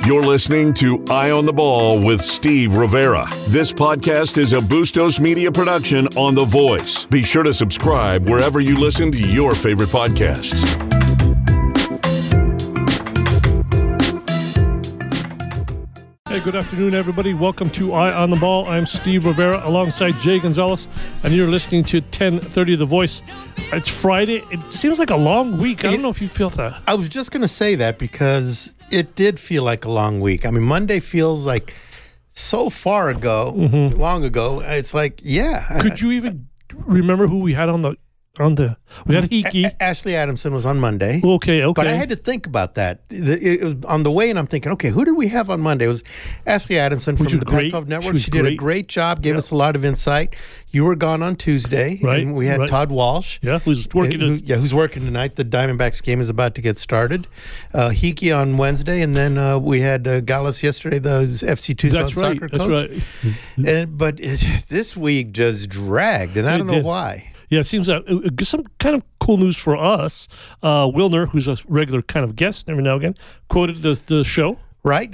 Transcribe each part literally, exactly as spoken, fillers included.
You're listening to Eye on the Ball with Steve Rivera. This podcast is a Bustos Media production on The Voice. Be sure to subscribe wherever you listen to your favorite podcasts. Hey, good afternoon, everybody. Welcome to Eye on the Ball. I'm Steve Rivera alongside Jay Gonzalez, and you're listening to ten thirty The Voice. It's Friday. It seems like a long week. I don't know if you feel that. I was just going to say that because it did feel like a long week. I mean, Monday feels like so far ago, mm-hmm. long ago. It's like, yeah. Could you even remember who we had on the on the? We had Hickey. A- Ashley Adamson was on Monday. Okay, okay. But I had to think about that. It was on the way, and I'm thinking, okay, who did we have on Monday? It was Ashley Adamson from the Pac twelve Network. She, she did great. a great job, gave yeah. us a lot of insight. You were gone on Tuesday, right? And we had right. Todd Walsh, yeah, who's working. Who, yeah, who's working tonight. The Diamondbacks game is about to get started. Uh, Hickey on Wednesday, and then uh, we had uh, Gallus yesterday, the F C Tucson That's right. soccer That's coach. That's right. And but it, this week just dragged, and I don't it know did. why. Yeah, it seems that uh, some kind of cool news for us. Uh, Wilner, who's a regular kind of guest every now and again, quoted the the show. Right.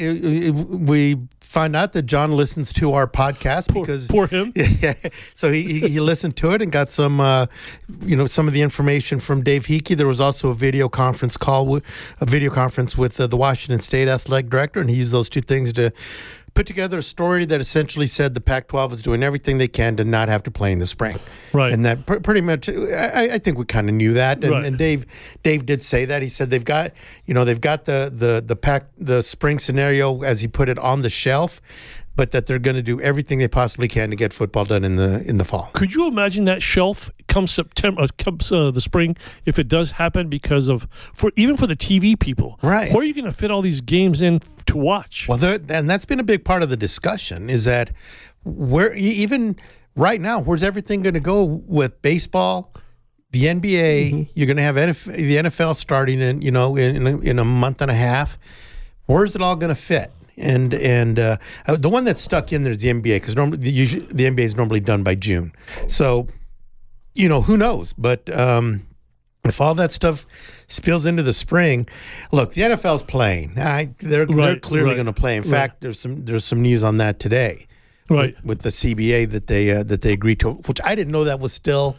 We find out that John listens to our podcast poor, because poor him. Yeah. So he, he listened to it and got some, uh, you know, some of the information from Dave Hickey. There was also a video conference call, a video conference with uh, the Washington State athletic director, and he used those two things to put together a story that essentially said the Pac twelve is doing everything they can to not have to play in the spring. Right. And that pr- pretty much, I, I think we kind of knew that. And, right. and Dave Dave did say that. He said they've got, you know, they've got the the the Pac the spring scenario, as he put it, on the shelf, but that they're going to do everything they possibly can to get football done in the in the fall. Could you imagine that shelf come September, uh, comes uh, the spring, if it does happen, because of for even for the T V people, right? Where are you going to fit all these games in to watch? Well, there, and that's been a big part of the discussion is that where even right now, where's everything going to go with baseball? The N B A, mm-hmm. You're going to have N F L, the N F L starting in you know in in a, in a month and a half. Where's it all going to fit? And and uh, the one that's stuck in there is the N B A because normally the, usually, the N B A is normally done by June. So, you know, who knows? But um, if all that stuff spills into the spring, look, the N F L's playing. I, they're right, they're clearly right, going to play. In right. fact, there's some there's some news on that today, right? With, with the C B A that they uh, that they agreed to, which I didn't know that was still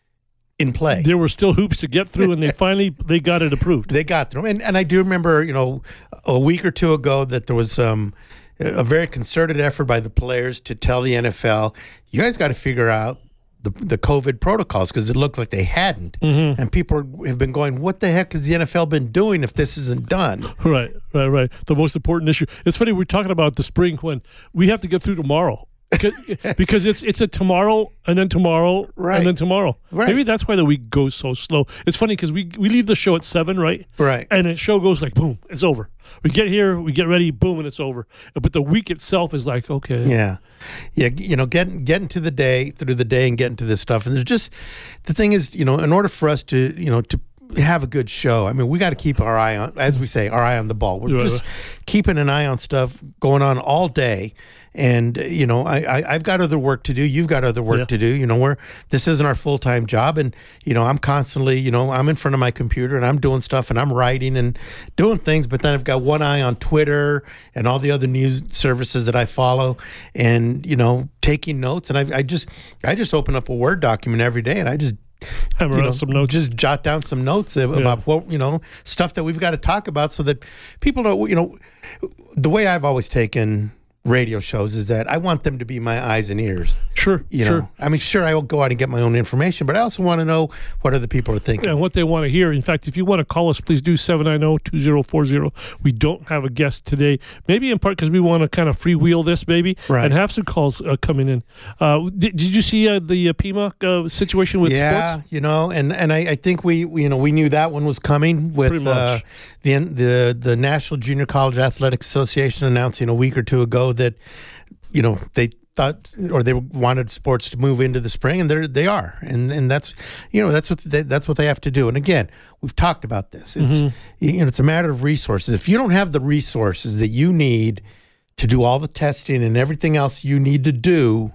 in play. There were still hoops to get through, and they finally they got it approved. They got through, and and I do remember, you know, a week or two ago that there was um, a very concerted effort by the players to tell the N F L, you guys got to figure out the the COVID protocols because it looked like they hadn't, mm-hmm. and people have been going, what the heck has the N F L been doing if this isn't done? Right, right, right. The most important issue. It's funny we're talking about the spring when we have to get through tomorrow. because, because it's it's a tomorrow and then tomorrow right. and then tomorrow. Right. Maybe that's why the week goes so slow. It's funny because we we leave the show at seven, right? Right. And the show goes like boom, it's over. We get here, we get ready, boom, and it's over. But the week itself is like okay. Yeah, yeah. You know, getting getting to the day through the day and getting to this stuff, and there's just the thing is, you know, in order for us to you know to have a good show, I mean, we got to keep our eye on, as we say, our eye on the ball. We're right, just right. keeping an eye on stuff going on all day. And, you know, I, I, I've got other work to do. You've got other work yeah. to do. You know, we're, this isn't our full-time job. And, you know, I'm constantly, you know, I'm in front of my computer and I'm doing stuff and I'm writing and doing things. But then I've got one eye on Twitter and all the other news services that I follow and, you know, taking notes. And I, I just I just open up a Word document every day and I just Hammer you know, out some notes. Just jot down some notes about yeah. what, you know, stuff that we've got to talk about so that people know, you know, the way I've always taken radio shows is that I want them to be my eyes and ears. Sure, you sure. know, I mean, sure, I will go out and get my own information, but I also want to know what other people are thinking. Yeah, and what they want to hear. In fact, if you want to call us, please do seven nine zero, two zero four zero. We don't have a guest today, maybe in part because we want to kind of freewheel this, baby, right. and have some calls uh, coming in. Uh, did, did you see uh, the uh, Pima uh, situation with yeah, sports? you know, and, and I, I think we, we, you know, we knew that one was coming with uh, the, the, the National Junior College Athletic Association announcing a week or two ago that, you know, they thought or they wanted sports to move into the spring, and they they are, and and that's you know that's what they, that's what they have to do. And again, we've talked about this. It's mm-hmm. you know it's a matter of resources. If you don't have the resources that you need to do all the testing and everything else you need to do,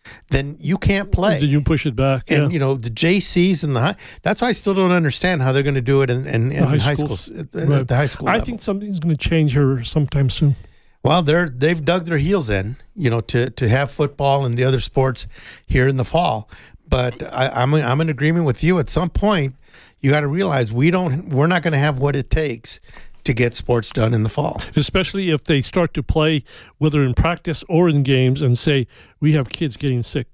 then you can't play. Then you push it back. And, yeah. you know, the J Cs and the high, that's why I still don't understand how they're going to do it in, in, in high high schools. schools, at, Right. at the high school I level. think something's going to change here sometime soon. Well, they're, they've dug their heels in, you know, to, to have football and the other sports here in the fall. But I, I'm, I'm in agreement with you. At some point, you got to realize we don't, we're not going to have what it takes to get sports done in the fall. Especially if they start to play, whether in practice or in games, and say, we have kids getting sick.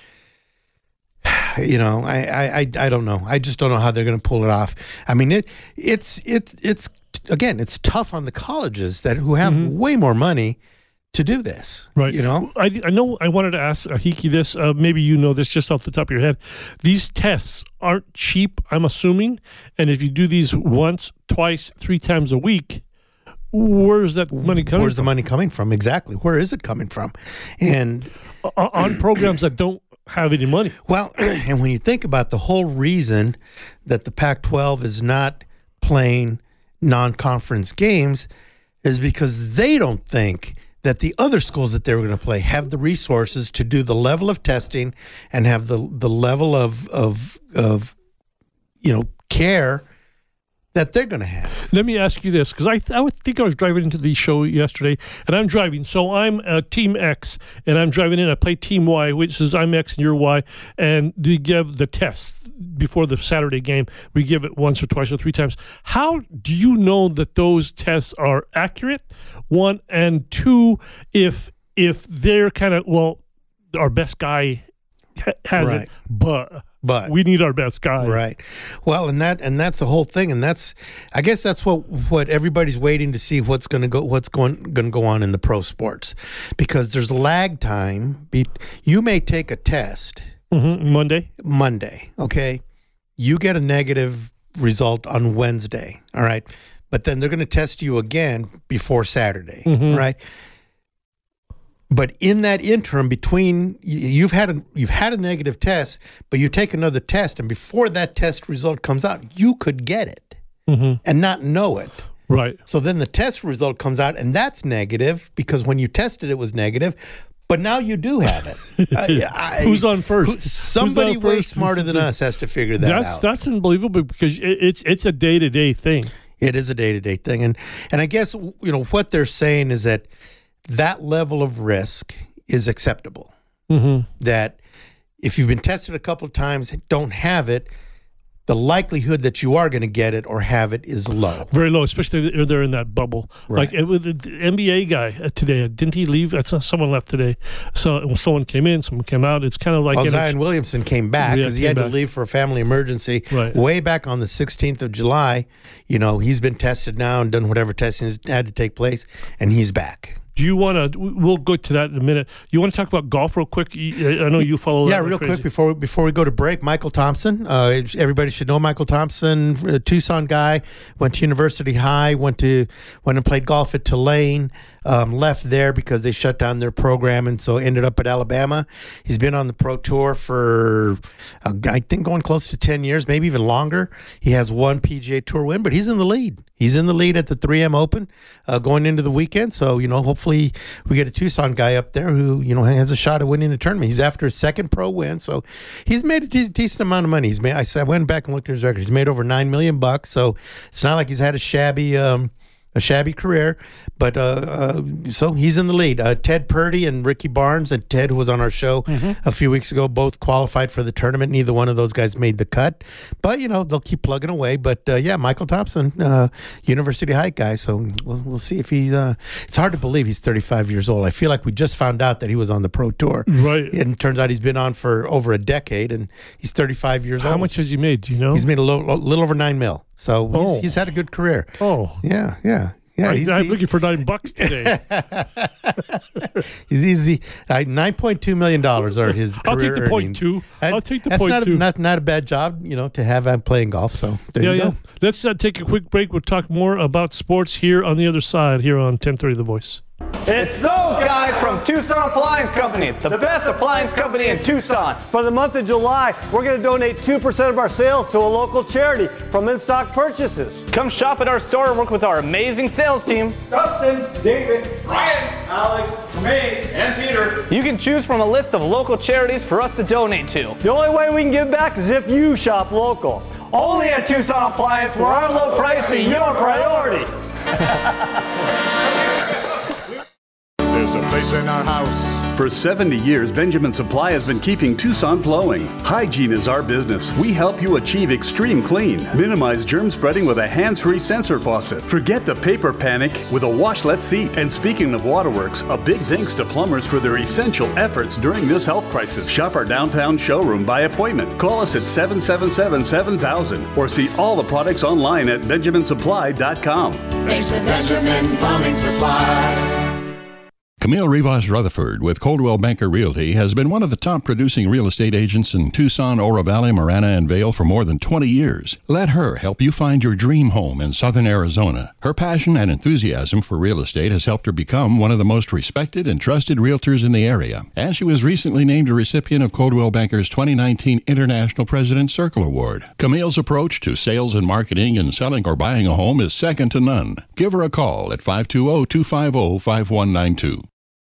You know, I, I, I, I don't know. I just don't know how they're going to pull it off. I mean, it, it's, it's, it's, again, it's tough on the colleges that who have Mm-hmm. way more money to do this. Right. You know, I, I know I wanted to ask Hiki this. Uh, maybe you know this just off the top of your head. These tests aren't cheap, I'm assuming. And if you do these once, twice, three times a week, where's that money coming where's from? the money coming from? Exactly. Where is it coming from? And O- on programs that don't have any money. well, and when you think about the whole reason that the Pac twelve is not playing non-conference games is because they don't think that the other schools that they were going to play have the resources to do the level of testing and have the the level of of of you know care that they're going to have. Let me ask you this, because I, th- I would think I was driving into the show yesterday, and I'm driving. So I'm uh, Team X, and I'm driving in. I play Team Y, which is I'm X and you're Y, and we give the test before the Saturday game. We give it once or twice or three times. How do you know that those tests are accurate? One, and two, if if they're kind of, well, our best guy ha- has Right. it, but... But we need our best guy. right. Well, and that and that's the whole thing, and that's I guess that's what what everybody's waiting to see what's going to go what's going going to go on in the pro sports, because there's lag time. Be, you may take a test Mm-hmm. Monday. Monday, okay? You get a negative result on Wednesday, all right? But then they're going to test you again before Saturday, Mhm. right? But in that interim between you- you've had a you've had a negative test, but you take another test, and before that test result comes out, you could get it Mm-hmm. and not know it. Right. So then the test result comes out, and that's negative because when you tested it was negative, but now you do have it. I, I, Who's on first? who- somebody Who's on way first? smarter Who's than on- us has to figure that That's out. that's unbelievable because it, it's it's a day to day thing. It is a day-to-day thing. And and I guess, you know, what they're saying is that that level of risk is acceptable. Mm-hmm. That if you've been tested a couple of times, don't have it, the likelihood that you are going to get it or have it is low. Very low, especially if they're in that bubble. Right. Like it, with the N B A guy uh, today, didn't he leave? I saw someone left today. So someone came in, someone came out. It's kind of like Well, you know, Zion Williamson came back Yeah, because he came had to back. leave for a family emergency Right. way back on the sixteenth of July. You know, he's been tested now and done whatever testing has had to take place, and he's back. Do you want to? We'll go to that in a minute. You want to talk about golf real quick? You- I know you follow. Yeah, that like real crazy. quick before we, before we go to break, Michael Thompson. Uh, everybody should know Michael Thompson, a Tucson guy. Went to University High. Went to went and played golf at Tulane. Um, left there because they shut down their program, and so ended up at Alabama. He's been on the pro tour for uh, I think going close to ten years, maybe even longer. He has one P G A Tour win, but he's in the lead. He's in the lead at the three M Open uh, going into the weekend. So you know, hopefully we get a Tucson guy up there who you know has a shot at winning the tournament. He's after his second pro win, so he's made a de- decent amount of money. He's made. I, I went back and looked at his record. He's made over nine million bucks. So it's not like he's had a shabby. Um, A shabby career, but uh, uh, so he's in the lead. Uh, Ted Purdy and Ricky Barnes, and Ted, who was on our show a few weeks ago, both qualified for the tournament. Neither one of those guys made the cut, but you know they'll keep plugging away. But uh, yeah, Michael Thompson, uh, University High guy. So we'll, we'll see if he's. Uh, it's hard to believe he's thirty-five years old. I feel like we just found out that he was on the pro tour, Right. and it turns out he's been on for over a decade, and he's thirty-five years How old. much has he made? Do you know? He's made a little, little over nine mil. So he's, Oh. he's had a good career. oh, Yeah, yeah. Yeah, I, he's, I'm he- looking for nine bucks today. he's easy. Uh, Nine point two million dollars are his. I'll take career the point earnings. two. That- I'll take the that's point not two. A, not not a bad job, you know, to have uh, playing golf. So there yeah, you yeah. go. Let's uh, take a quick break. We'll talk more about sports here on the other side, here on ten thirty The Voice. It's no those guys from Tucson Appliance Company, the best appliance company in Tucson. For the month of July, we're going to donate two percent of our sales to a local charity from in-stock purchases. Come shop at our store and work with our amazing sales team. Dustin, David, Brian, Alex, Jermaine, and Peter. You can choose from a list of local charities for us to donate to. The only way we can give back is if you shop local. Only at Tucson Appliance, where our low price is your priority. There's a place in our house. For seventy years, Benjamin Supply has been keeping Tucson flowing. Hygiene is our business. We help you achieve extreme clean. Minimize germ spreading with a hands-free sensor faucet. Forget the paper panic with a washlet seat. And speaking of waterworks, a big thanks to plumbers for their essential efforts during this health crisis. Shop our downtown showroom by appointment. Call us at seven seven seven, seven thousand or see all the products online at benjamin supply dot com. Thanks to Benjamin Plumbing Supply. Camille Rivas Rutherford with Coldwell Banker Realty has been one of the top producing real estate agents in Tucson, Oro Valley, Marana, and Vail for more than twenty years. Let her help you find your dream home in southern Arizona. Her passion and enthusiasm for real estate has helped her become one of the most respected and trusted realtors in the area. And she was recently named a recipient of Coldwell Banker's twenty nineteen International President's Circle Award. Camille's approach to sales and marketing and selling or buying a home is second to none. Give her a call at five two zero, two five zero, five one nine two.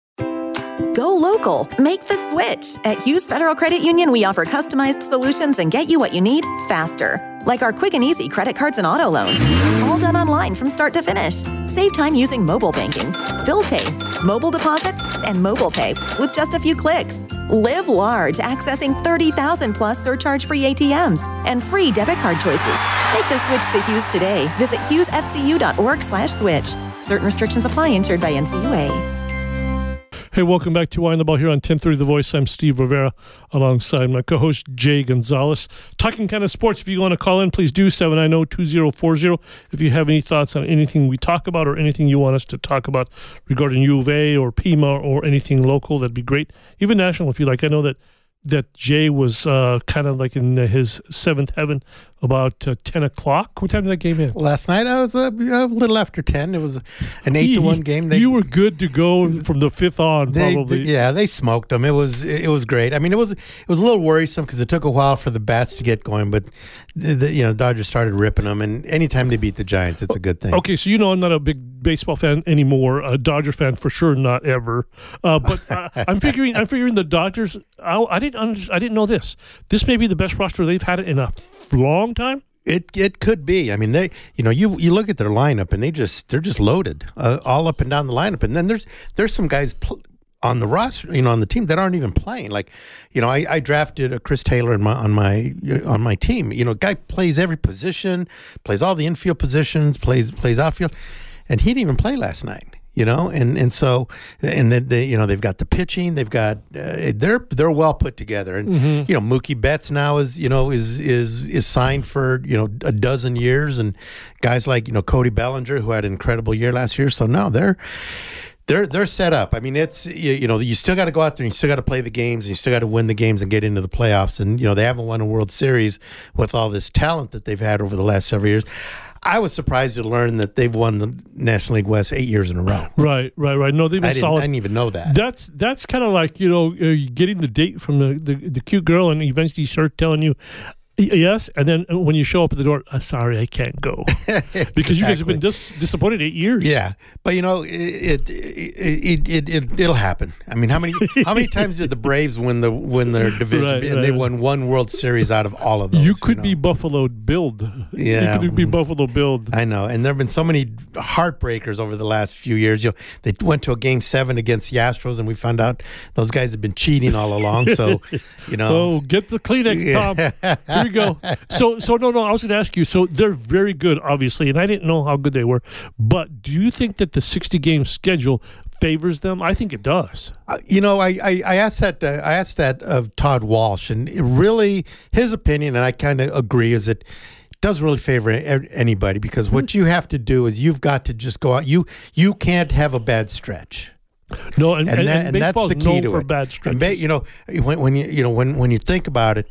Go local. Make the switch. At Hughes Federal Credit Union, we offer customized solutions and get you what you need faster. Like our quick and easy credit cards and auto loans. All done online from start to finish. Save time using mobile banking, bill pay, mobile deposit, and mobile pay with just a few clicks. Live large, accessing thirty thousand plus surcharge-free A T Ms and free debit card choices. Make the switch to Hughes today. Visit hughes f c u dot org slash switch. Certain restrictions apply, insured by N C U A. Hey, welcome back to Eye on the Ball here on ten thirty The Voice. I'm Steve Rivera alongside my co-host Jay Gonzalez. Talking kind of sports. If you want to call in, please do seven nine zero, two zero four zero. If you have any thoughts on anything we talk about or anything you want us to talk about regarding U of A or Pima or anything local, that'd be great. Even national if you like. I know that that Jay was uh, kind of like in his seventh heaven about uh, ten o'clock. What time did that game end? Last night I was a, a little after ten. It was an eight to one game. They, you were good to go from the fifth on, they, probably. They, yeah, they smoked them. It was it was great. I mean, it was it was a little worrisome because it took a while for the bats to get going, but the, the, you know, Dodgers started ripping them. And anytime they beat the Giants, it's a good thing. Okay, so you know I'm not a big baseball fan anymore. A Dodger fan for sure, not ever. Uh, but uh, I'm figuring I'm figuring the Dodgers. I, I didn't under, I didn't know this. This may be the best roster they've had in a long time. It it could be. I mean, they you know you you look at their lineup and they just they're just loaded uh, all up and down the lineup. And then there's there's some guys pl- on the roster, you know, on the team that aren't even playing. Like, you know, I, I drafted a Chris Taylor in my, on my on my team. You know, guy plays every position, plays all the infield positions, plays plays outfield, and he didn't even play last night. You know, and, and so and then they you know they've got the pitching, they've got uh, they're they're well put together, and mm-hmm. you know Mookie Betts now is you know is is is signed for you know a dozen years, and guys like you know Cody Bellinger who had an incredible year last year. So now they're they're they're set up. I mean, it's you, you know you still got to go out there, and you still got to play the games, and you still got to win the games and get into the playoffs. And you know they haven't won a World Series with all this talent that they've had over the last several years. I was surprised to learn that they've won the National League West eight years in a row. Right, right, right. No, they've been I solid. I didn't even know that. That's that's kind of like you know uh, getting the date from the, the the cute girl, and eventually you start telling you yes, and then when you show up at the door, uh, sorry, I can't go exactly. because you guys have been dis- disappointed eight years. Yeah, but you know it it it, it, it it'll happen. I mean, how many how many times did the Braves win the win their division? Right, and right, they right. won one World Series out of all of those. You could you know? be Buffalo Billed. Yeah, you could be Buffalo Billed. I know, and there have been so many heartbreakers over the last few years. You know, they went to a game seven against the Astros, and we found out those guys have been cheating all along. So, you know, oh, get the Kleenex, Tom. Here we go. So. So, so no, no. I was going to ask you. So they're very good, obviously, and I didn't know how good they were. But do you think that the sixty-game schedule favors them? I think it does. Uh, you know, I, I, I asked that. Uh, I asked that of Todd Walsh, and it really, his opinion, and I kind of agree, is that it doesn't really favor anybody because what you have to do is you've got to just go out. You you can't have a bad stretch. No, and, and, and, that, and and that's the key known to for it. bad stretches. And ba- you know, when when you you know when when you think about it.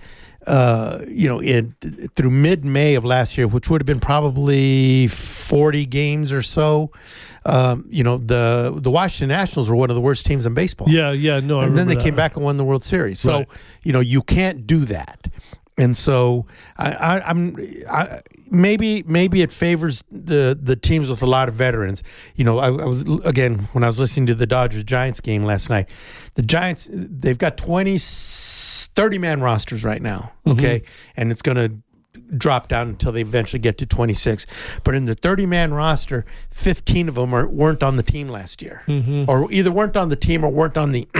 uh, you know, in, through mid-May of last year, which would have been probably forty games or so, um, you know, the the Washington Nationals were one of the worst teams in baseball. Yeah, yeah, no, I and then they that. came back and won the World Series. So, Right. you know, you can't do that. And so, I, I, I'm I, maybe maybe it favors the the teams with a lot of veterans. You know, I, I was again when I was listening to the Dodgers Giants game last night. The Giants, they've got twenty, thirty man rosters right now. Okay, mm-hmm. and it's going to drop down until they eventually get to twenty-six. But in the thirty man roster, fifteen of them are, weren't on the team last year, mm-hmm. or either weren't on the team or weren't on the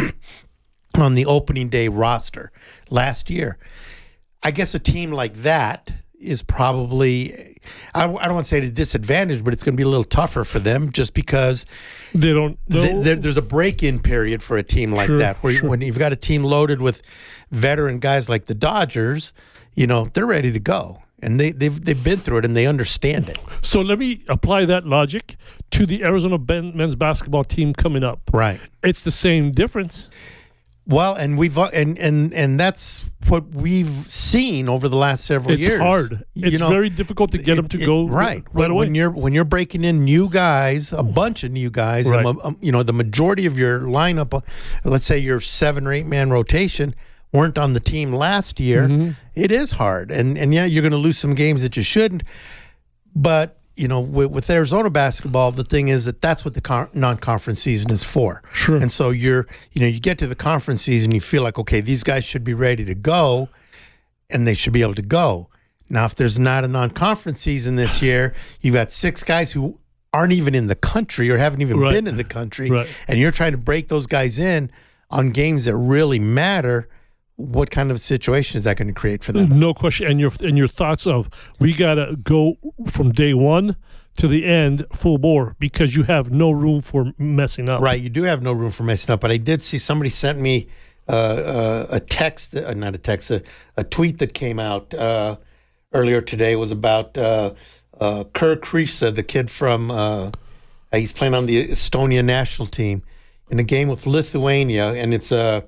on the opening day roster last year. I guess a team like that is probably, I, I don't want to say at a disadvantage, but it's going to be a little tougher for them just because they don't know. Th- there, there's a break-in period for a team like Sure, that, where sure. when you've got a team loaded with veteran guys like the Dodgers, you know, they're ready to go. And they, they've they've been through it and they understand it. So let me apply that logic to the Arizona men's basketball team coming up. Right. It's the same difference. Well, and we've and and and that's what we've seen over the last several It's years. hard. You It's know, very difficult to get it- them to it- go right. right when, away. when you're when you're breaking in new guys, a bunch of new guys, Right. and, um, you know, the majority of your lineup, uh, let's say your seven or eight man rotation, weren't on the team last year. Mm-hmm. It is hard, and and yeah, you're going to lose some games that you shouldn't, but. You know, with, with Arizona basketball, the thing is that that's what the con- non-conference season is for. Sure. And so you're, you know, you get to the conference season, you feel like, okay, these guys should be ready to go, and they should be able to go. Now, if there's not a non-conference season this year, you've got six guys who aren't even in the country or haven't even Right. been in the country, Right. and you're trying to break those guys in on games that really matter. What kind of situation is that going to create for them? No question. And your and your thoughts of we gotta go from day one to the end full bore because you have no room for messing up. Right, you do have no room for messing up. But I did see somebody sent me uh, uh, a text, uh, not a text, a, a tweet that came out uh, earlier today. It was about uh, uh, Kerr Kriisa, the kid from, uh, he's playing on the Estonia national team in a game with Lithuania, and it's a,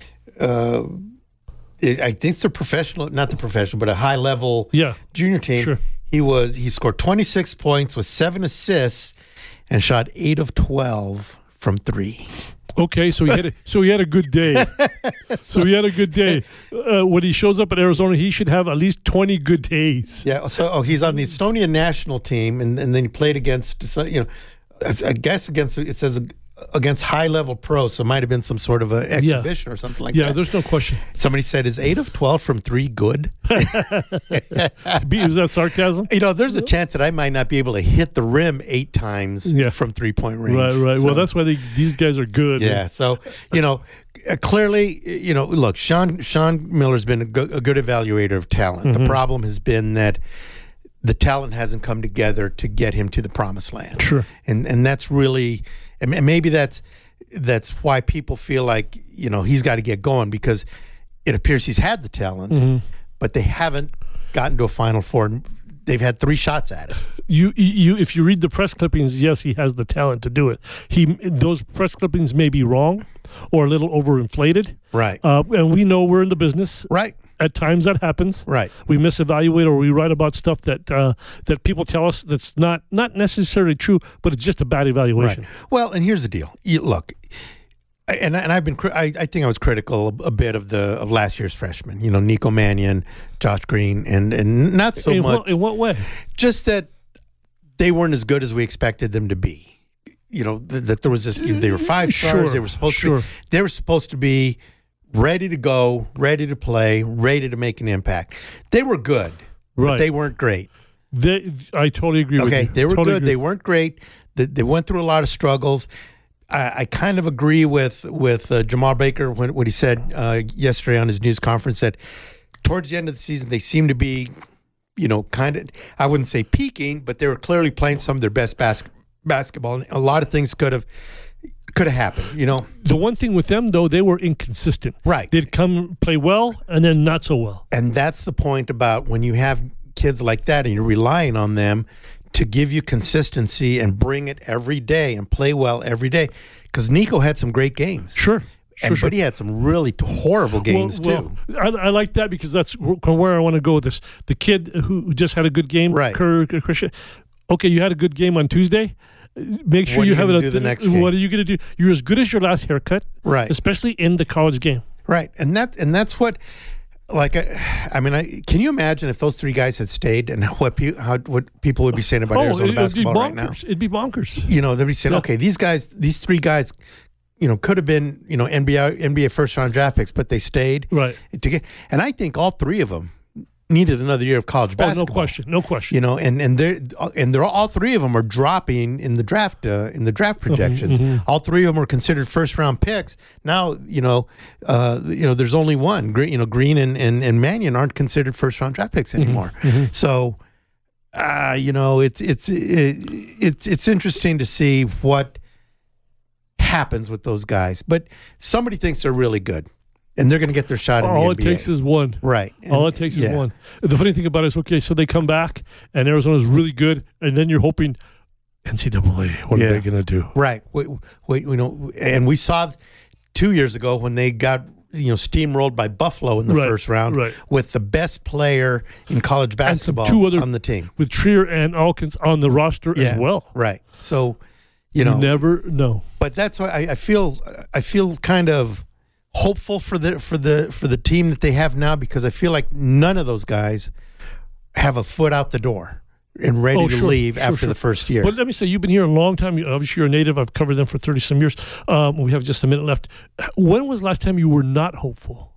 uh, it, I think it's a professional, not the professional, but a high level Yeah. junior team. Sure. He was he scored twenty-six points with seven assists and shot eight of twelve from three. Okay, so he had a, so he had a good day. so he had a good day. Uh, when he shows up at Arizona, he should have at least twenty good days. Yeah. So oh, he's on the Estonian national team, and, and then he played against, you know, I guess against it says against high level pros. So it might have been some sort of an exhibition or something like yeah, that. Yeah, there's no question. Somebody said, "Is eight of twelve from three good?" Is that sarcasm? You know, there's a chance that I might not be able to hit the rim eight times Yeah. from three point range. Right, right. So- well, that's why they, these guys are good. Yeah. So, you know, uh, clearly, you know, look, Sean Sean Miller's been a good, a good evaluator of talent. Mm-hmm. The problem has been that the talent hasn't come together to get him to the promised land. Sure. And and that's really, and maybe that's that's why people feel like, you know, he's got to get going, because it appears he's had the talent, Mm-hmm. but they haven't gotten to a Final Four. They've had three shots at it. You, you, if you read the press clippings, yes, he has the talent to do it. He, those press clippings may be wrong or a little overinflated. Right. Uh, and we know we're in the business. Right. At times that happens. Right. We misevaluate or we write about stuff that uh, that people tell us that's not not necessarily true, but it's just a bad evaluation. Right. Well, and here's the deal. You, look, and and I've been cri- I, I think I was critical a, a bit of the of last year's freshmen. You know, Nico Mannion, Josh Green, and and not so in much. What, in what way? Just that they weren't as good as we expected them to be. You know, th- that there was this. You know, they were five stars. Sure, they were supposed sure. to. Be, they were supposed to be ready to go, ready to play, ready to make an impact. They were good, Right. but they weren't great. They, I totally agree with you. Okay, they were Totally good. agree. They weren't great. They, they went through a lot of struggles. I, I kind of agree with with uh, Jamal Baker when what he said uh, yesterday on his news conference, that towards the end of the season they seemed to be, you know, kind of, I wouldn't say peaking, but they were clearly playing some of their best bas- basketball. And a lot of things could have could have happened, you know. The one thing with them, though, they were inconsistent. Right. They'd come play well and then not so well. And that's the point about when you have kids like that and you're relying on them to give you consistency and bring it every day and play well every day. Because Nico had some great games. Sure. sure, and, sure. But he had some really horrible games well, too. Well, I, I like that because that's where I want to go with this. The kid who just had a good game, right? Kerr, Christian. Okay, you had a good game on Tuesday. Make sure what you are have you it. Do the next game? What are you going to do? You're as good as your last haircut, right? Especially in the college game, right? And that and that's what. Like, I, I mean, I, can you imagine if those three guys had stayed and what pe- how what people would be saying about oh, Arizona it, basketball it'd right now? It'd be bonkers. You know, they'd be saying, yeah. okay, these guys, these three guys, you know, could have been, you know, N B A N B A first round draft picks, but they stayed. Right. To get, and I think all three of them needed another year of college basketball. Oh, no question, no question. You know, and and they're and they're all three of them are dropping in the draft uh, in the draft projections. Mm-hmm. All three of them are considered first round picks. Now, you know, uh, you know, there's only one. Green, you know, Green and, and, and Mannion aren't considered first round draft picks anymore. Mm-hmm. So, uh, you know, it's it's it, it's it's interesting to see what happens with those guys. But somebody thinks they're really good. And they're going to get their shot in the All N it B A. takes is one. Right. And, All it takes yeah. is one. The funny thing about it is, okay, so they come back, and Arizona's really good, and then you're hoping, N C double A, what yeah. are they going to do? Right. Wait, wait, you know, and we saw two years ago when they got, you know, steamrolled by Buffalo in the right. first round right. with the best player in college basketball and some two other, on the team. With Trier and Alkins on the roster yeah. as well. Right. So, you know. You never know. But that's why I, I feel I feel kind of hopeful for the for the for the team that they have now, because I feel like none of those guys have a foot out the door and ready oh, to sure, leave sure, after sure. the first year. But let me say, you've been here a long time. Obviously, you're a native. I've covered them for thirty some years. Um, we have just a minute left. When was the last time you were not hopeful?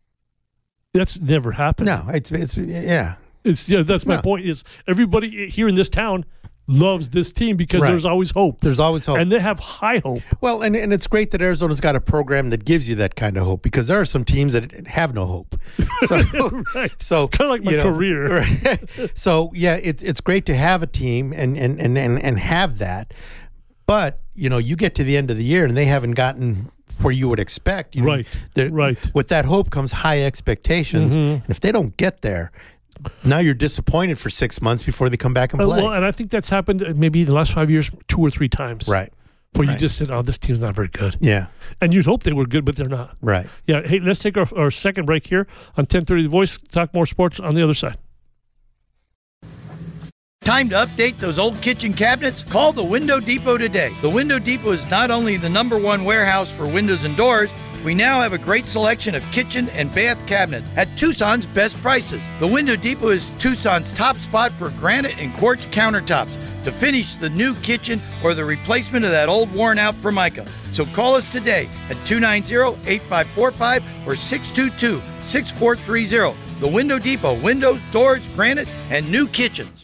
That's never happened. No, it's it's yeah. It's yeah. That's my no. point. Is everybody here in this town loves this team because right. there's always hope. There's always hope. And they have high hope. Well, and, and it's great that Arizona's got a program that gives you that kind of hope, because there are some teams that have no hope. So, right. so kind of like my you know, career. Right. So, yeah, it, it's great to have a team and, and, and, and, and have that. But, you know, you get to the end of the year and they haven't gotten where you would expect. You know, right, right. With that hope comes high expectations. Mm-hmm. And if they don't get there, now you're disappointed for six months before they come back and play. Uh, well, and I think that's happened maybe in the last five years, two or three times. Right. Where right. you just said, oh, this team's not very good. Yeah. And you'd hope they were good, but they're not. Right. Yeah. Hey, let's take our, our second break here on ten thirty The Voice. Talk more sports on the other side. Time to update those old kitchen cabinets? Call the Window Depot today. The Window Depot is not only the number one warehouse for windows and doors, we now have a great selection of kitchen and bath cabinets at Tucson's best prices. The Window Depot is Tucson's top spot for granite and quartz countertops to finish the new kitchen or the replacement of that old worn-out Formica. So call us today at two nine zero, eight five four five or six two two, six four three zero. The Window Depot, windows, doors, granite, and new kitchens.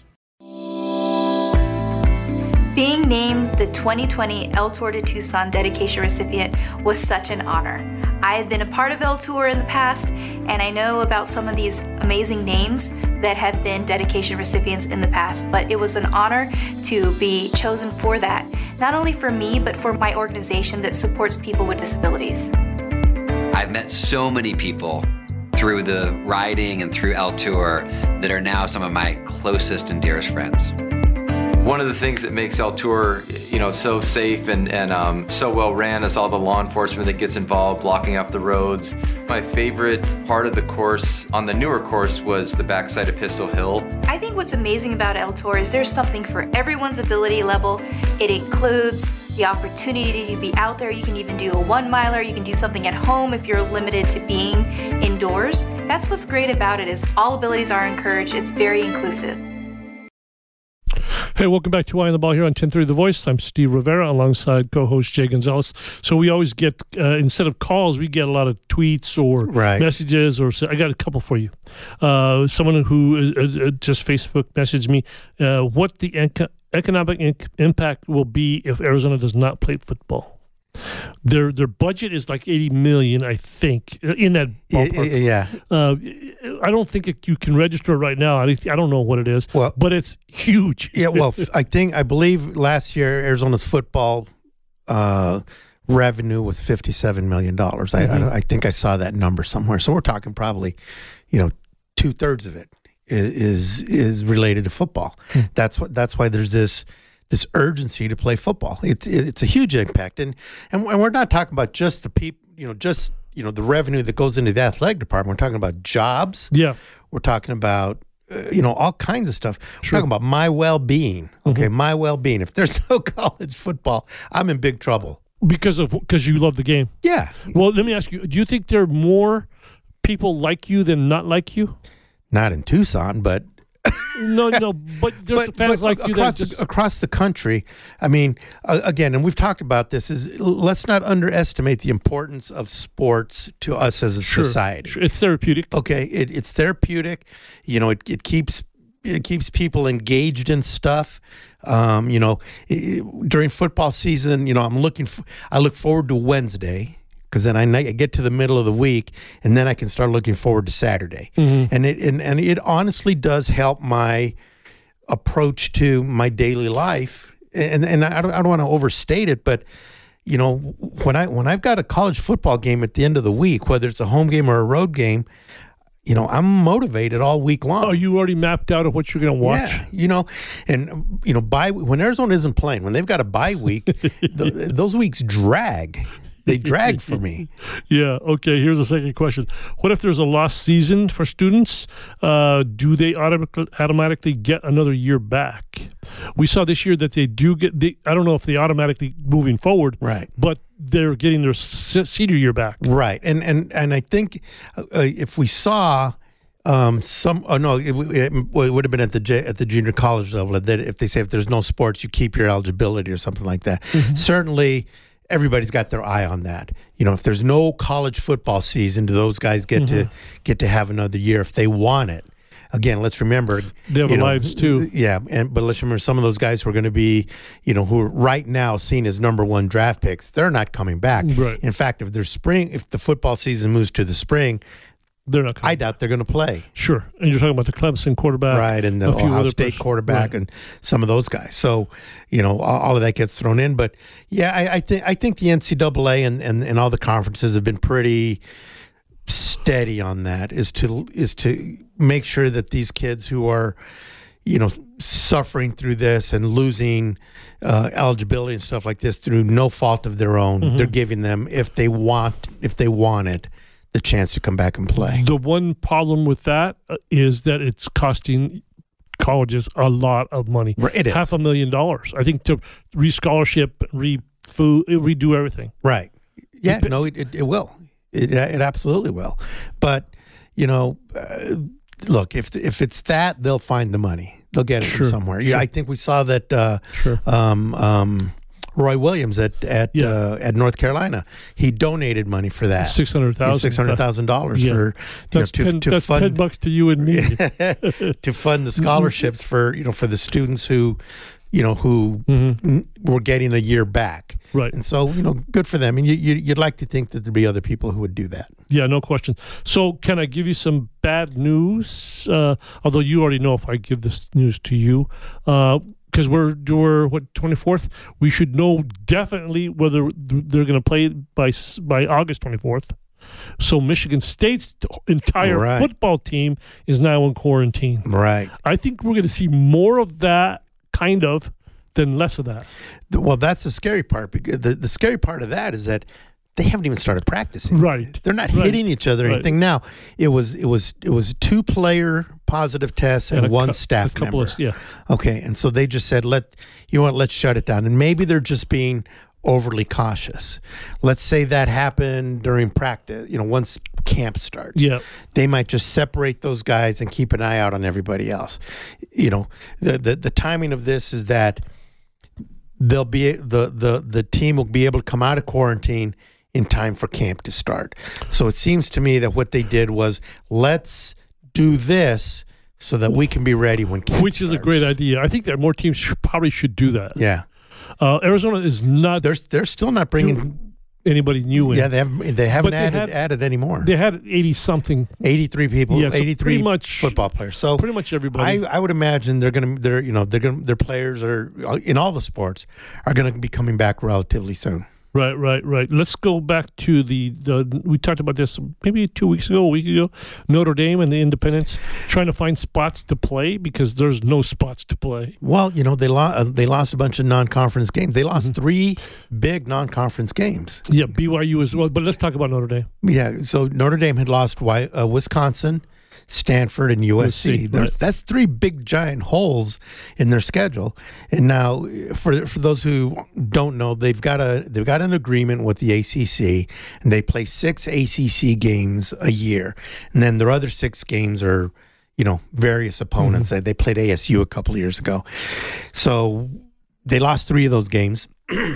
Being named the twenty twenty El Tour de Tucson dedication recipient was such an honor. I had been a part of El Tour in the past, and I know about some of these amazing names that have been dedication recipients in the past, but it was an honor to be chosen for that, not only for me, but for my organization that supports people with disabilities. I've met so many people through the riding and through El Tour that are now some of my closest and dearest friends. One of the things that makes El Tour, you know, so safe and, and um, so well ran is all the law enforcement that gets involved, blocking up the roads. My favorite part of the course on the newer course was the backside of Pistol Hill. I think what's amazing about El Tour is there's something for everyone's ability level. It includes the opportunity to be out there. You can even do a one miler. You can do something at home if you're limited to being indoors. That's what's great about it, is all abilities are encouraged. It's very inclusive. Hey, welcome back to Eye on the Ball here on ten thirty The Voice. I'm Steve Rivera alongside co-host Jay Gonzalez. So we always get, uh, instead of calls, we get a lot of tweets or right. messages. Or I got a couple for you. Uh, someone who uh, just Facebook messaged me uh, what the enc- economic in- impact will be if Arizona does not play football. Their their budget is like eighty million dollars, I think, in that ballpark. Yeah. Uh, I don't think it, you can register right now. I, I don't know what it is, well, but it's huge. Yeah, well, I think, I believe last year Arizona's football uh, revenue was fifty-seven million dollars. Mm-hmm. I, I, I think I saw that number somewhere. So we're talking probably, you know, two-thirds of it is is related to football. Hmm. That's what. That's why there's this this urgency to play football. It's it's a huge impact, and and we're not talking about just the people, you know, just, you know, the revenue that goes into the athletic department. We're talking about jobs. Yeah. We're talking about, uh, you know, all kinds of stuff. We're Sure. talking about my well-being. Okay, Mhm. my well-being. If there's no college football, I'm in big trouble. Because of because you love the game. Yeah. Well, let me ask you: do you think there are more people like you than not like you? Not in Tucson, but No, no, but there's but, fans but like you across that just the, across the country. I mean, uh, again, and we've talked about this. Is let's not underestimate the importance of sports to us as a Sure, society. sure. It's therapeutic. Okay, it, it's therapeutic. You know, it, it keeps it keeps people engaged in stuff. Um, you know, it, during football season, you know, I'm looking. For, I look forward to Wednesday. Because then I, I get to the middle of the week, and then I can start looking forward to Saturday, Mm-hmm. and it and, and it honestly does help my approach to my daily life. And and I don't I don't want to overstate it, but you know when I when I've got a college football game at the end of the week, whether it's a home game or a road game, you know I'm motivated all week long. Oh, you already mapped out of what you're going to watch. Yeah, you know, and you know, bye when Arizona isn't playing, when they've got a bye week, th- those weeks drag. They drag for me. Yeah. Okay. Here's a second question. What if there's a lost season for students? Uh, do they automatically, automatically get another year back? We saw this year that they do get. They, I don't know if they automatically moving forward, right? But they're getting their se- senior year back, right? And and and I think uh, if we saw. Um, some oh no, it, it, it would have been at the J, at the junior college level that if they say if there's no sports, you keep your eligibility or something like that. Mm-hmm. Certainly, everybody's got their eye on that. You know, if there's no college football season, do those guys get Mm-hmm. to get to have another year if they want it? Again, let's remember they have you know, lives too. Yeah, and but let's remember some of those guys who are going to be, you know, who are right now seen as number one draft picks. They're not coming back. Right. In fact, if there's spring, if the football season moves to the spring. They're not coming. I doubt they're going to play. Sure. And you're talking about the Clemson quarterback. Right, and the a few Ohio other State pers- quarterback right. and some of those guys. So, you know, all, all of that gets thrown in. But, yeah, I, I, think I think the N C double A and, and, and all the conferences have been pretty steady on that, is to is to make sure that these kids who are, you know, suffering through this and losing uh, eligibility and stuff like this through no fault of their own, Mhm. they're giving them, if they want, if they want it, the chance to come back and play. The one problem with that uh, is that it's costing colleges a lot of money. It is. Half a million dollars. I think to re-scholarship, re-food, redo everything. Right. Yeah, no, it, it, it will. It, it absolutely will. But, you know, uh, look, if if it's that, they'll find the money. They'll get it Sure, from somewhere. sure. Yeah, I think we saw that uh, Sure. um, um, Roy Williams at at Yeah. uh, at North Carolina, he donated money for that. six hundred thousand dollars. Six hundred thousand dollars Yeah. for you That's, know, to, ten, to that's fund ten bucks to you and me. to fund the scholarships for you know for the students who you know who Mm-hmm. n- were getting a year back. Right. And so you know, good for them. And you, you you'd like to think that there'd be other people who would do that. Yeah, no question. So can I give you some bad news? Uh, although you already know if I give this news to you. Because we're, we're, what, twenty-fourth? We should know definitely whether they're going to play by s- by August twenty-fourth. So Michigan State's entire Right. football team is now in quarantine. Right. I think we're going to see more of that, kind of, than less of that. Well, that's the scary part. Because the, the scary part of that is that they haven't even started practicing. Right. They're not Right. hitting each other or Right. anything. Now, it was it was it was two player positive tests and, And a one cou- staff a couple member. of- yeah. Okay, and so they just said, "Let you know what? Let's shut it down." And maybe they're just being overly cautious. Let's say that happened during practice. You know, once camp starts. Yeah. They might just separate those guys and keep an eye out on everybody else. You know, the the, the timing of this is that they'll be the the the team will be able to come out of quarantine in time for camp to start. So it seems to me that what they did was, let's do this so that we can be ready when camp Which is a starts. great idea. I think that more teams should, probably should do that. Yeah. Uh, Arizona is not. They're they're still not bringing anybody new in. Yeah, they haven't they haven't But they added had- added anymore. They had eighty something. eighty-three people, Yeah, so eighty-three pretty much football players. So pretty much everybody. I, I would imagine they're going to they're you know they're going their players are in all the sports are going to be coming back relatively soon. Right, right, right. Let's go back to the, the we talked about this maybe two weeks ago, a week ago. Notre Dame and the Independents trying to find spots to play because there's no spots to play. Well, you know, they, lo- uh, they lost a bunch of non-conference games. They lost mm-hmm. three big non-conference games. Yeah, B Y U as well. But let's talk about Notre Dame. Yeah, so Notre Dame had lost uh, Wisconsin, Stanford, and U S C. U S C There's, right. That's three big, giant holes in their schedule. And now, for for those who don't know, they've got a they've got an agreement with the A C C, and they play six A C C games a year. And then their other six games are, you know, various opponents. Mm-hmm. They played A S U a couple of years ago. So they lost three of those games.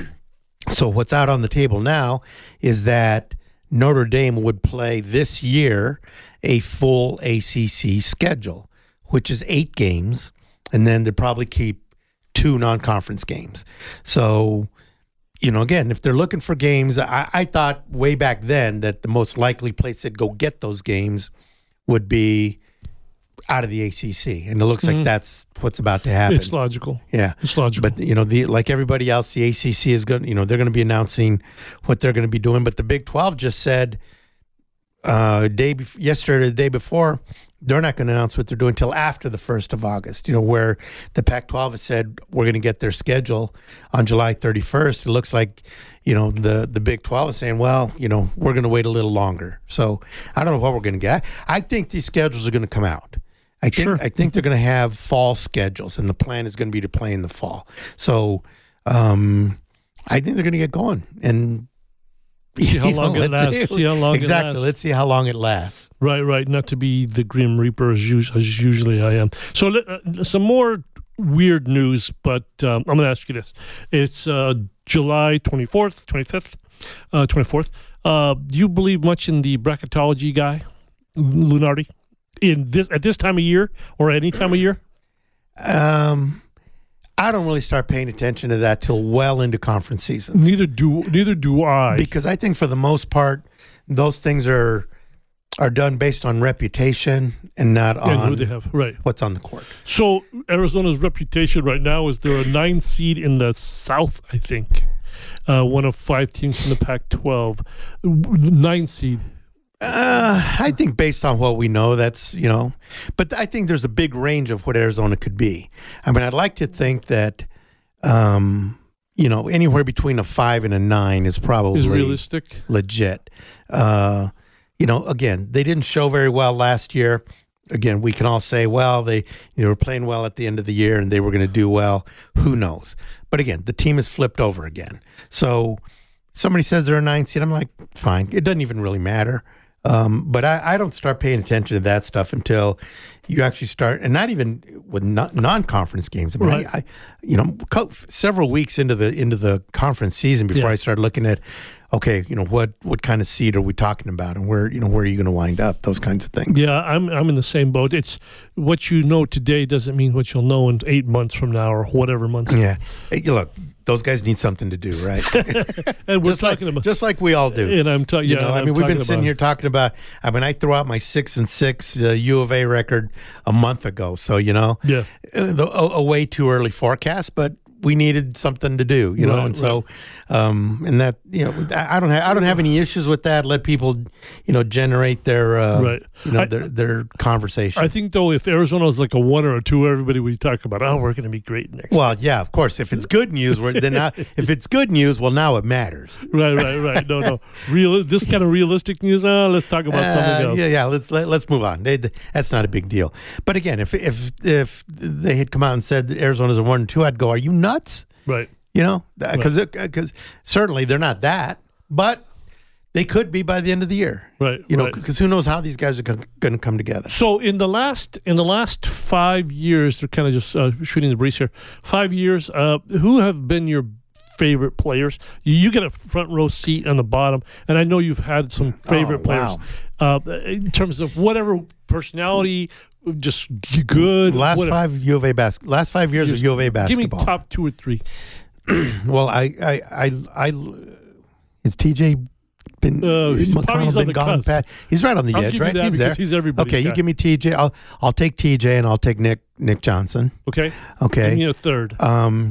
So what's out on the table now is that Notre Dame would play this year a full A C C schedule, which is eight games, and then they'd probably keep two non-conference games. So, you know, again, if they're looking for games, I, I thought way back then that the most likely place they'd go get those games would be out of the A C C, and it looks mm-hmm. like that's what's about to happen. It's logical. Yeah, it's logical. But you know, the like everybody else, the A C C is going. You know, they're going to be announcing what they're going to be doing. But the Big twelve just said. Uh, day be- yesterday, the day before, they're not going to announce what they're doing until after the first of August. You know, where the Pac twelve has said we're going to get their schedule on July thirty-first. It looks like, you know, the the Big twelve is saying, well, you know, we're going to wait a little longer. So I don't know what we're going to get. I, I think these schedules are going to come out. I think sure. I think they're going to have fall schedules, and the plan is going to be to play in the fall. So um, I think they're going to get going and. See how long know, it lasts. See, see how long exactly. it lasts. Let's see how long it lasts. Right, right. Not to be the Grim Reaper as, us- as usually I am. So uh, some more weird news, but um, I'm going to ask you this. It's uh, July twenty-fourth, twenty-fifth, uh, twenty-fourth. Uh, do you believe much in the bracketology guy, Lunardi, in this at this time of year or any time of year? Um. I don't really start paying attention to that till well into conference seasons. Neither do neither do I. Because I think for the most part, those things are are done based on reputation and not on and who they have. Right. What's on the court. So Arizona's reputation right now is they're a nine seed in the South, I think. Uh, one of five teams from the Pac twelve. Nine seed. Uh, I think based on what we know, that's, you know, but I think there's a big range of what Arizona could be. I mean, I'd like to think that, um, you know, anywhere between a five and a nine is probably is realistic, legit. Uh, you know, again, they didn't show very well last year. Again, we can all say, well, they, they were playing well at the end of the year and they were going to do well. Who knows? But again, the team has flipped over again. So somebody says they're a nine seed. I'm like, fine. It doesn't even really matter. Um, but I, I don't start paying attention to that stuff until you actually start, and not even with non- non-conference games. I mean, right. I, I, you know, co- several weeks into the into the conference season before yeah. I started looking at, okay, you know, what what kind of seed are we talking about, and where you know where are you going to wind up? Those kinds of things. Yeah, I'm I'm in the same boat. It's what you know today doesn't mean what you'll know in eight months from now or whatever months. Yeah, hey, look. Those guys need something to do, right? And we're just talking like, about, just like we all do. And I'm talking. Yeah, you know, I mean, we've been sitting here talking about. I mean, I threw out my six and six uh, U of A record a month ago, so you know, yeah, the, a, a way too early forecast, but we needed something to do, you know, right, and so, right. um, and that, you know, I don't have, I don't have any issues with that. Let people, you know, generate their, uh, right. you know, I, their their conversation. I think though, if Arizona is like a one or a two, everybody would talk about, oh, we're going to be great next. Well, yeah, of course. If it's good news, we're then now, if it's good news, well, now it matters. Right, right, right. No, no, real. This kind of realistic news. Uh, let's talk about uh, something else. Yeah, yeah. Let's let, let's move on. They, that's not a big deal. But again, if if if they had come out and said that Arizona's a one and two, I'd go, are you nuts? Right. You know, because because certainly they're not that, but they could be by the end of the year. Right. You know, right. because who knows how these guys are going to come together. So in the last in the last five years, they're kind of just uh, shooting the breeze here. Five years. Uh, who have been your favorite players? You, you get a front row seat on the bottom, and I know you've had some favorite oh, players wow. uh, in terms of whatever personality. Just good. Last whatever. five U of A bas- Last five years just, of U of A basketball. Give me top two or three. Well, I, I, I, I, is T J been? Uh, he's McConnell been gone? Pat? He's right on the I'll edge, give right? You that he's because there. He's everybody's Okay, guy. you give me T J. I'll, I'll take T J, and I'll take Nick, Nick Johnson. Okay. Okay. Give me a third. Um,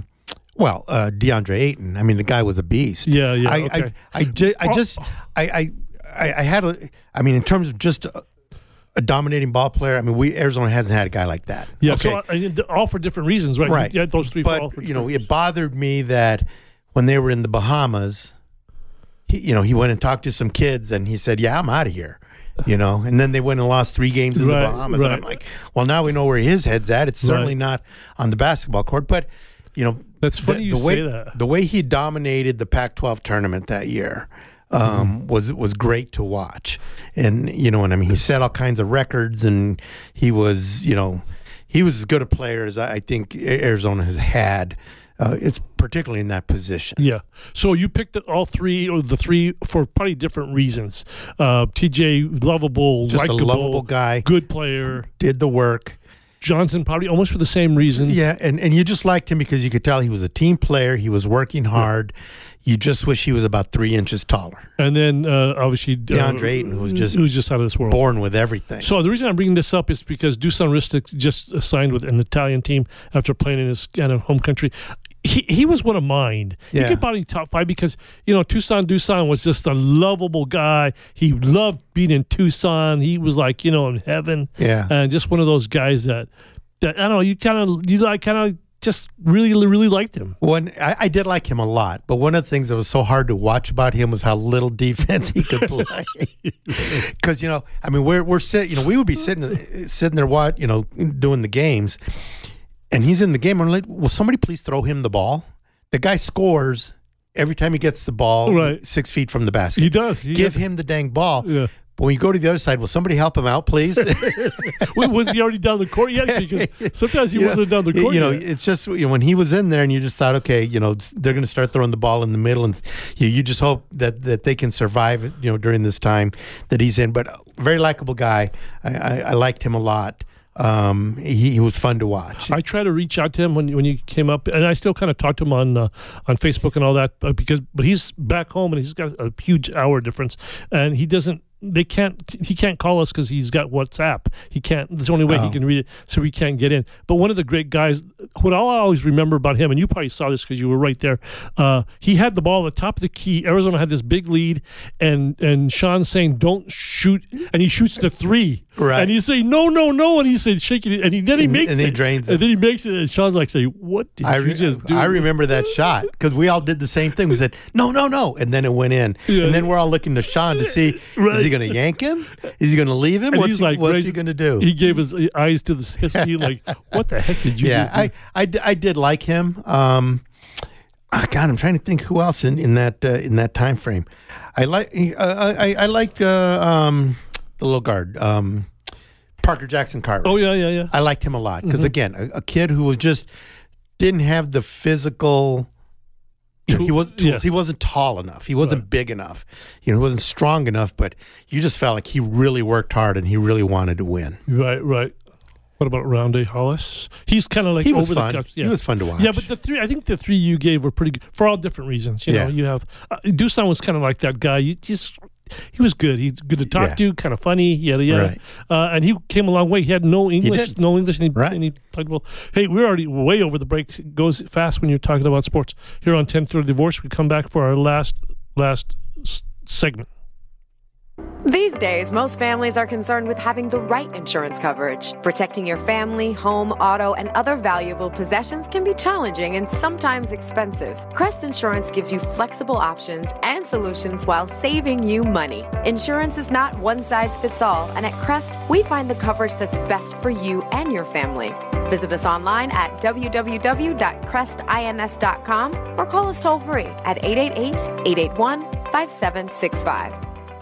Well, uh, DeAndre Ayton. I mean, the guy was a beast. Yeah, yeah. I, okay. I, I, ju- I just, I, I, I, I had a. I mean, in terms of just a, a dominating ball player. I mean, we Arizona hasn't had a guy like that. Yeah. Okay. So I, all for different reasons, right? Right. Yeah, those three. But all for you know, reasons. it bothered me that when they were in the Bahamas, he, you know, he went and talked to some kids, and he said, "Yeah, I'm out of here." You know, and then they went and lost three games in right, the Bahamas, right. and I'm like, "Well, now we know where his head's at. It's certainly right. not on the basketball court." But you know, that's funny the, you the way, say that. The way he dominated the Pac twelve tournament that year um, mm-hmm. was was great to watch, and you know, and I mean, he set all kinds of records, and he was, you know, he was as good a player as I think Arizona has had. Uh, it's particularly in that position. Yeah. So you picked all three, or the three, for probably different reasons. Uh, T J, lovable, just likable, a lovable guy, good player, did the work. Johnson, probably almost for the same reasons. Yeah, and, and you just liked him because you could tell he was a team player. He was working hard. Yeah. You just wish he was about three inches taller. And then, uh, obviously, DeAndre uh, Ayton, who was just who's just out of this world, born with everything. So the reason I'm bringing this up is because Dusan Ristic just signed with an Italian team after playing in his kind of home country. He he was one of mine. Yeah. He could probably top five because, you know, Tucson Dusan was just a lovable guy. He loved being in Tucson. He was like, you know, in heaven. Yeah. And just one of those guys that, that I don't know, you kind of, you like kind of just really, really liked him. One, I, I did like him a lot, but one of the things that was so hard to watch about him was how little defense he could play. Because, you know, I mean, we're, we're sitting, you know, we would be sitting, sitting there, what, you know, doing the games. And he's in the game. I'm like, will somebody please throw him the ball? The guy scores every time he gets the ball right. six feet from the basket. He does. He Give does. him the dang ball. Yeah. But when you go to the other side, will somebody help him out, please? Was he already down the court yet? Because sometimes he you wasn't know, down the court You know, yet. it's just, you know, when he was in there and you just thought, okay, you know, they're going to start throwing the ball in the middle, and you, you just hope that, that they can survive, you know, during this time that he's in. But very likable guy. I, I, I liked him a lot. Um, he, he was fun to watch. I tried to reach out to him when when he came up, and I still kind of talk to him on uh, on Facebook and all that, but because but he's back home and he's got a huge hour difference, and he doesn't. They can't. He can't call us because he's got WhatsApp. He can't. That's the only way oh. he can read it, so we can't get in. But one of the great guys, what I'll always remember about him, and you probably saw this because you were right there. Uh, he had the ball at the top of the key. Arizona had this big lead, and and Sean's saying, "Don't shoot," and he shoots the three. Right. And he's saying, "No, no, no," and he said, "Shaking it," and he, then he and, makes and it, he drains it, and then he makes it, and Sean's like, "Say, what did I you re- just do?" I remember that shot because we all did the same thing. We said, "No, no, no," and then it went in, Yeah. and then we're all looking to Sean to see Right. is he going to yank him? Is he going to leave him? And What's he's he, like, what's raised- he going to do? He gave his eyes to the sea, like, "What the heck did you yeah, just do?" I, I, d- I did like him. Um, oh God, I'm trying to think who else in, in that uh, in that time frame. I like uh, I I liked uh, um, the little guard. Um, Parker Jackson Carver. Oh yeah, yeah, yeah. I liked him a lot because Mhm. again, a, a kid who was just didn't have the physical. You know, he was Yeah. he wasn't tall enough. He wasn't Right. big enough. You know, he wasn't strong enough. But you just felt like he really worked hard and he really wanted to win. Right, right. What about Roundy Hollis? He's kind of like He was over fun. the cups. He was fun to watch. Yeah, but the three, I think the three you gave were pretty good for all different reasons. You know, Yeah. you have uh, Dusan was kind of like that guy. You just he was good. He's good to talk Yeah. to, kind of funny. Yada yada. Right. Uh, and he came a long way. He had no English, did. no English, and he, Right. and he played well. Hey, we're already way over the break. It goes fast when you're talking about sports. Here on ten thirty Divorce, we come back for our last last s- segment. These days, most families are concerned with having the right insurance coverage. Protecting your family, home, auto, and other valuable possessions can be challenging and sometimes expensive. Crest Insurance gives you flexible options and solutions while saving you money. Insurance is not one size fits all, and at Crest, we find the coverage that's best for you and your family. Visit us online at w w w dot crest ins dot com or call us toll free at eight eight eight, eight eight one, five seven six five.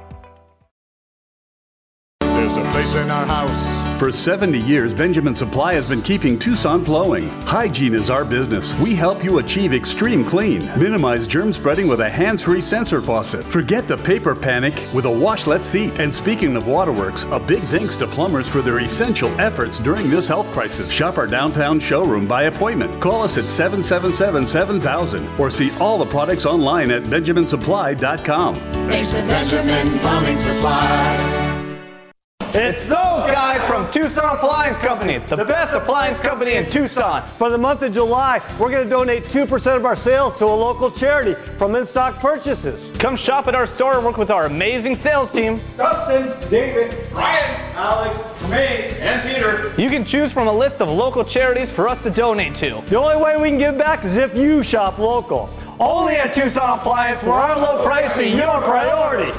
There's a place in our house. For seventy years, Benjamin Supply has been keeping Tucson flowing. Hygiene is our business. We help you achieve extreme clean. Minimize germ spreading with a hands-free sensor faucet. Forget the paper panic with a washlet seat. And speaking of waterworks, a big thanks to plumbers for their essential efforts during this health crisis. Shop our downtown showroom by appointment. Call us at seven seven seven, seven thousand or see all the products online at benjamin supply dot com. Thanks to Benjamin Plumbing Supply. It's those guys from Tucson Appliance Company, the best appliance company in Tucson. For the month of July, we're going to donate two percent of our sales to a local charity from in-stock purchases. Come shop at our store and work with our amazing sales team. Dustin, David, Ryan, Alex, me, and Peter. You can choose from a list of local charities for us to donate to. The only way we can give back is if you shop local. Only at Tucson Appliance, where our low price is your priority.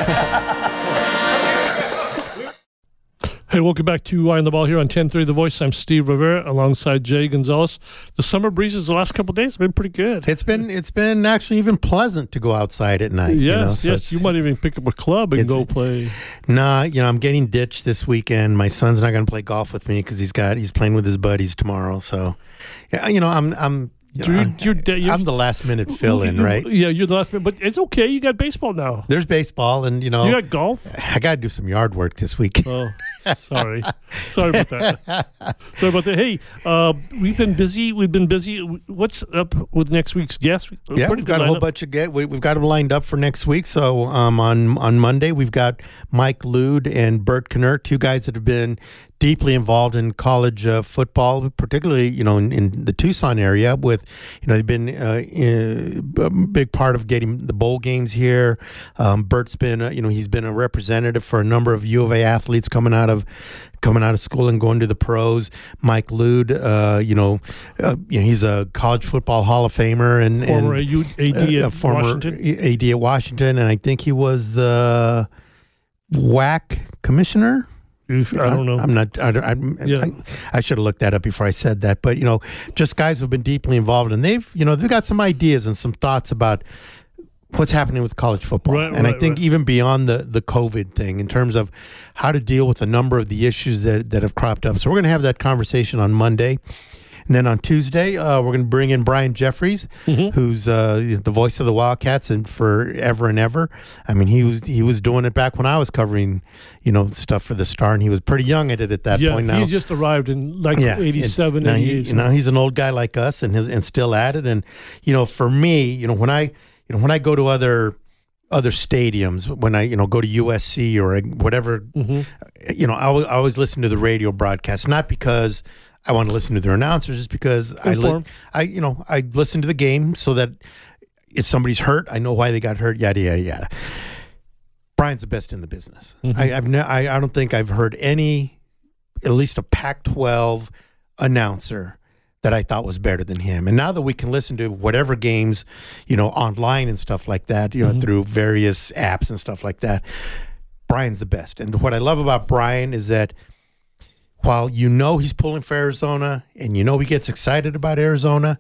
Hey, welcome back to Eye on the Ball here on ten thirty The Voice. I'm Steve Rivera alongside Jay Gonzalez. The summer breezes the last couple of days have been pretty good. It's been it's been actually even pleasant to go outside at night. Yes, you know, so yes. You might even pick up a club and go play. Nah, you know, I'm getting ditched this weekend. My son's not going to play golf with me because he's got he's playing with his buddies tomorrow. So, yeah, you know, I'm I'm. You know, You're, you're, de- you're, I'm the last minute fill in, right? Yeah, you're the last minute, but it's okay. You got baseball now. There's baseball, and you know, you got golf. I got to do some yard work this week. Oh, sorry, sorry about that. Sorry about that. Hey, uh, we've been busy. We've been busy. What's up with next week's guest? Yeah, we've got a whole bunch of get. We, we've got them lined up for next week. So um, on on Monday, we've got Mike Lude and Bert Knert, two guys that have been deeply involved in college uh, football, particularly, you know, in, in the Tucson area with, you know, they've been uh, in, a big part of getting the bowl games here. Um, Bert's been, uh, you know, he's been a representative for a number of U of A athletes coming out of coming out of school and going to the pros. Mike Lude, uh, you know, uh, you know, he's a college football Hall of Famer and former and, A D uh, at former Washington. A D at Washington, and I think he was the W A C commissioner. I don't know. I'm not. I, I, Yeah. I, I should have looked that up before I said that. But you know, just guys who've been deeply involved, and they've, you know, they've got some ideas and some thoughts about what's happening with college football. Right, and right, I think right. even beyond the the COVID thing, in terms of how to deal with a number of the issues that that have cropped up. So we're going to have that conversation on Monday. And then on Tuesday, uh, we're going to bring in Brian Jeffries, Mm-hmm. who's uh, the voice of the Wildcats and forever and ever. I mean, he was he was doing it back when I was covering, you know, stuff for the Star, and he was pretty young at it at that yeah, point. Now he just arrived in like yeah, eighty-seven, and now, eighty-eight. he, now he's an old guy like us, and his, and still at it. And you know, for me, you know, when I you know when I go to other other stadiums, when I you know go to U S C or whatever, Mm-hmm. you know, I, always- I always listen to the radio broadcast, not because I want to listen to their announcers, just because I, li- Inform. I, you know, I listen to the game so that if somebody's hurt, I know why they got hurt. Yada yada yada. Brian's the best in the business. Mm-hmm. I, I've ne- I, I don't think I've heard any, at least a Pac twelve announcer that I thought was better than him. And now that we can listen to whatever games, you know, online and stuff like that, you know, Mhm. through various apps and stuff like that, Brian's the best. And what I love about Brian is that while you know he's pulling for Arizona and you know he gets excited about Arizona,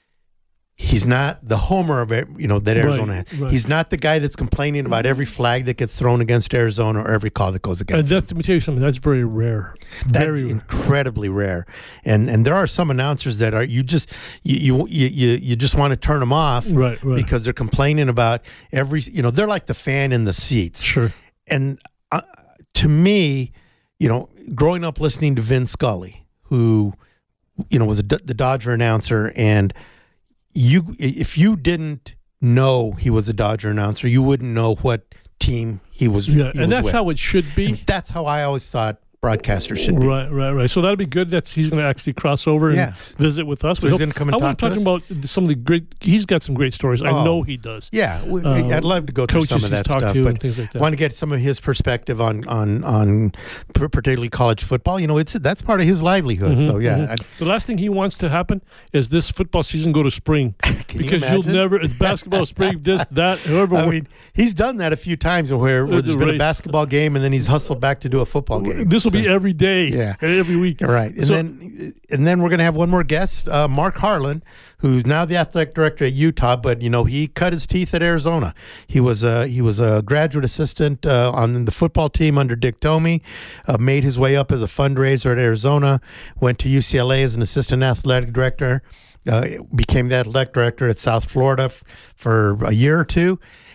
he's not the homer of it, you know, that Arizona Right, has. right. He's not the guy that's complaining about every flag that gets thrown against Arizona or every call that goes And against that's, let me tell you something, that's very rare. That's Very rare. incredibly rare. And and there are some announcers that are you just you you you, you, you just want to turn them off Right, right. because they're complaining about every, you know, they're like the fan in the seats. Sure. And uh, to me, you know, growing up listening to Vin Scully, who, you know, was a, the Dodger announcer, and you, if you didn't know he was a Dodger announcer, you wouldn't know what team he was. Yeah, he and was that's with. how it should be. And that's how I always thought broadcasters should be. Right, right, right. So that'll be good. That's he's going to actually cross over and Yeah. visit with us. So We he's hope- gonna come and I talk want to to talk about some of the great. He's got some great stories. I Oh. know he does. Yeah, we, Um, I'd love to go through coaches some of he's that talked stuff, to but and things like that. want to get some of his perspective on on on p- particularly college football. You know, it's that's part of his livelihood. Mhm, So yeah, mhm. I'd- The last thing he wants to happen is this football season go to spring you because you'll imagine? never it's basketball spring this that whoever. I mean, he's done that a few times where, where There's there's a been a race. basketball game and then he's hustled back to do a football game. this will be So- every day, Yeah. every week. Right. And So- then and then we're going to have one more guest, uh, Mark Harlan, who's now the athletic director at Utah, but you know, he cut his teeth at Arizona. He was a he was a graduate assistant uh, on the football team under Dick Tomey, uh, made his way up as a fundraiser at Arizona, went to U C L A as an assistant athletic director, uh, became the athletic director at South Florida f- for a year or two.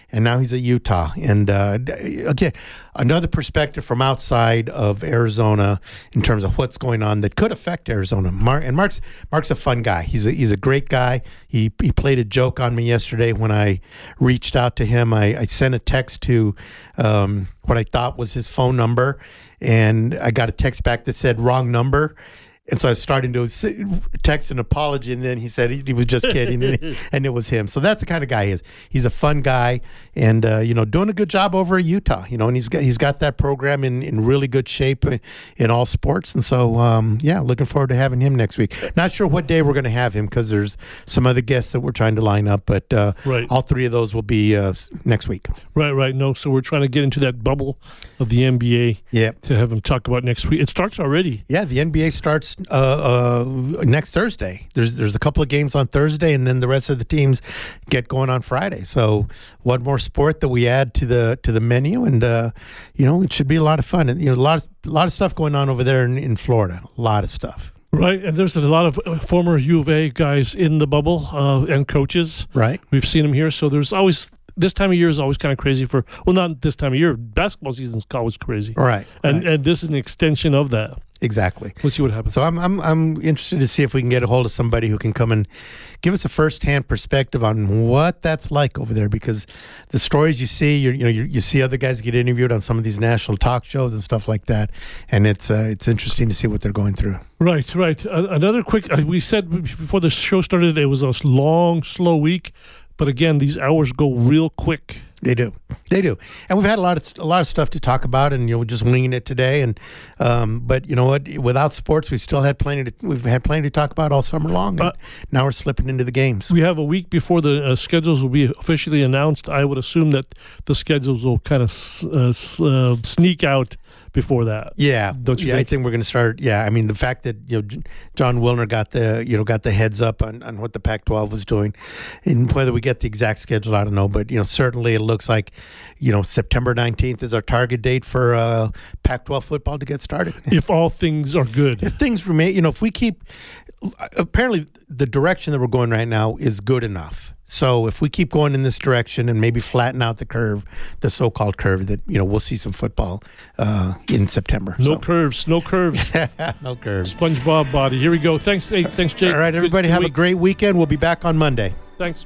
and now he's at Utah. And uh, again, another perspective from outside of Arizona in terms of what's going on that could affect Arizona. Mark, and Mark's Mark's a fun guy. He's a, he's a great guy. He he played a joke on me yesterday when I reached out to him. I, I sent a text to um, what I thought was his phone number, and I got a text back that said wrong number. And so I was starting to text an apology, and then he said he, he was just kidding, and, and it was him. So that's the kind of guy he is. He's a fun guy, and uh, you know, doing a good job over at Utah. You know, and he's got he's got that program in, in really good shape in, in all sports. And so, um, yeah, looking forward to having him next week. Not sure what day we're going to have him because there's some other guests that we're trying to line up, but uh, right. all three of those will be uh, next week. Right, right. No, so we're trying to get into that bubble of the N B A. Yeah, to have him talk about next week. It starts already. Yeah, the N B A starts uh, uh, next Thursday. There's there's a couple of games on Thursday, and then the rest of the teams get going on Friday. So one more sport that we add to the to the menu, and uh, you know, it should be a lot of fun. And you know, a lot of a lot of stuff going on over there in, in Florida. A lot of stuff. Right, and there's a lot of former U of A guys in the bubble uh, and coaches. Right, we've seen them here. So there's always. This time of year is always kind of crazy for, well, not this time of year. Basketball season's always crazy. Right. And right. and this is an extension of that. Exactly. We'll see what happens. So I'm I'm I'm interested to see if we can get a hold of somebody who can come and give us a firsthand perspective on what that's like over there, because the stories you see, you you know, you, you see other guys get interviewed on some of these national talk shows and stuff like that, and it's uh, it's interesting to see what they're going through. Right, right. Uh, another quick, uh, we said before the show started, it was a long, slow week. But again, these hours go real quick. They do, they do, and we've had a lot of a lot of stuff to talk about, and you know, we're just winging it today. And um, but you know what? Without sports, we still had plenty. To, we've had plenty to talk about all summer long, and uh, now we're slipping into the games. We have a week before the uh, schedules will be officially announced. I would assume that the schedules will kind of uh, uh, sneak out before that. Yeah, don't you yeah, think? I think we're going to start. Yeah, I mean, the fact that you know John Wilner got the you know got the heads up on, on what the Pac twelve was doing, and whether we get the exact schedule, I don't know. But you know, certainly it looks like you know September nineteenth is our target date for uh, Pac twelve football to get started. If all things are good, if things remain, you know, if we keep, apparently the direction that we're going right now is good enough. So if we keep going in this direction and maybe flatten out the curve, the so-called curve, that you know we'll see some football uh, in September. No so. curves, no curves, no curves. SpongeBob body. Here we go. Thanks, hey, thanks, Jake. All right, everybody, good, have good a great weekend. We'll be back on Monday. Thanks.